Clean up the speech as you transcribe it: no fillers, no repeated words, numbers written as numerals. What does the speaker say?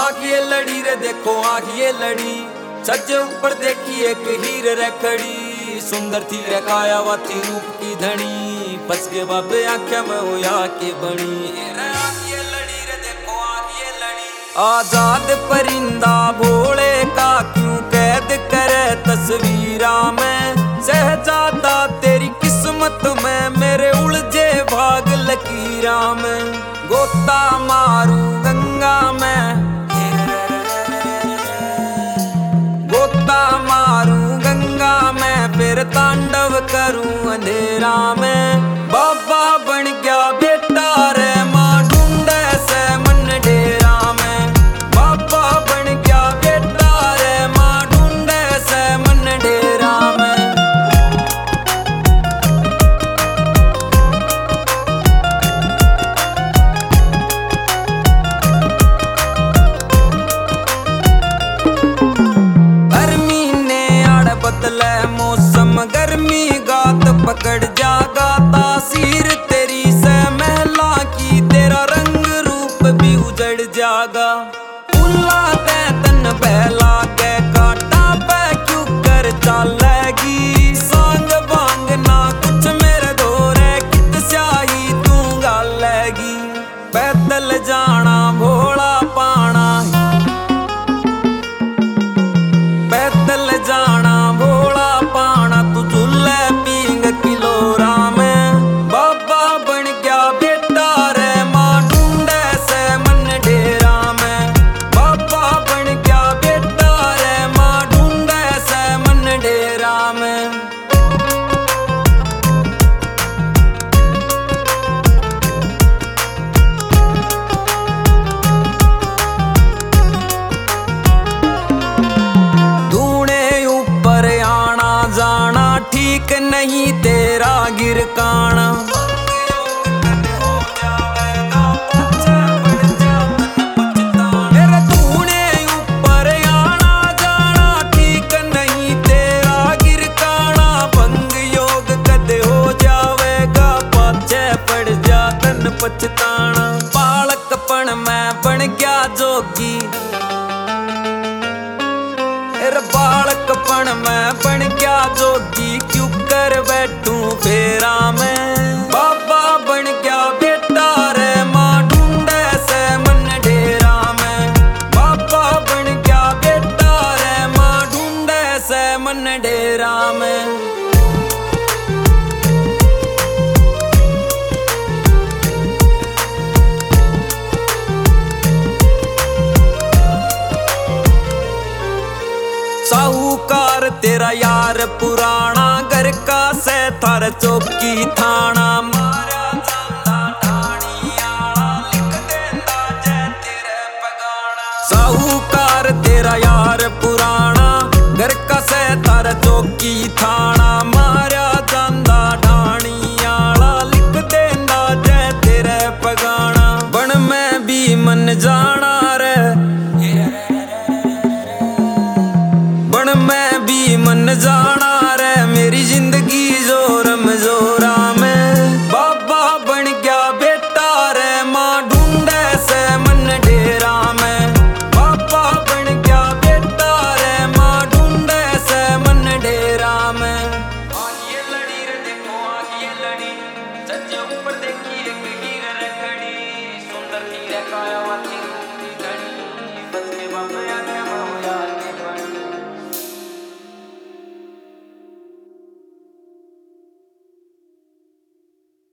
आखिए लड़ी रे देखो आखिए लड़ी, सज्जे ऊपर देखी एक हीर रे खड़ी। सुंदर थी रे कायावती रूप की धनी, बस के बाबे आंखें में हो या के बनी। आखिए लड़ी रे देखो आखिए लड़ी। आजाद परिंदा भोले का क्यों कैद करे तस्वीरा में, शहजादा तेरी किस्मत में मेरे उलझे भाग लकीरा में। गोता मारू गंगा में, गोता मारू गंगा में, फिर तांडव करूं अंधेरा में। बाबा बन गया बेटा रे माँ ढूंढे से मन डेरा में। बाबा बन गया बेटा रे माँ ढूंढे से मन डेरा में। बदले मौसम गर्मी गात पकड़ जागा, तासीर तेरी से महला की तेरा रंग रूप भी उजड़ जागा। फूला ते तन बहला के काटा पे क्यों कर चालेगी, सांग बांग ना कुछ मेरे दौरे कित स्याही तू गालेगी। पैदल जाना भोला पाना, पैदल जाना भोला पाना, तू झूले पींग किलोरा में। बाबा बन गया बेटा रे माँ ढूंढे से मन डेरा में। बाबा बन गया बेटा रे माँ ढूंढे से मन डेरा में। ठीक नहीं तेरा गिरकाना, मेरे तूने ऊपर आना जाना, ठीक नहीं तेरा गिरकाना। भंग योग कद हो जावेगा, पाछे पड़ जा तन पछताना। बालकपन में बन गया जोगी, बालकपन में बन गया जोगी, क्यों कर बैठूं फेरा में। बाबा बन गया बेटा रे माँ ढूंढे से मन डेरा में। बाबा बन गया बेटा रे माँ ढूंढे से मन डेरा में। साहूकार तेरा यार पुराना, घर का से थार चौकी थाना। मारा जांदा ढाणी आला, लिख देंदा जे तेरे पगाना। साहूकार तेरा यार पुराना, घर का से थार चौकी थाना। मारा जांदा ढाणी आला, लिख देंदा जे तेरे पगाना। बन में भी मन जाना रे, मैं भी मन जाना रे, मेरी जिंदगी जोरम जोरा में। बाबा बन गया बेटा रे माँ ढूंढे से मन डेरा में। बाबा बन गया बेटा रे माँ ढूंढे से मन डेरा में। आखिए लड़ी रे देखो आखिए लड़ी, सच्चे ऊपर देखी एक हीर रे खड़ी। सुंदर थी रे कायावती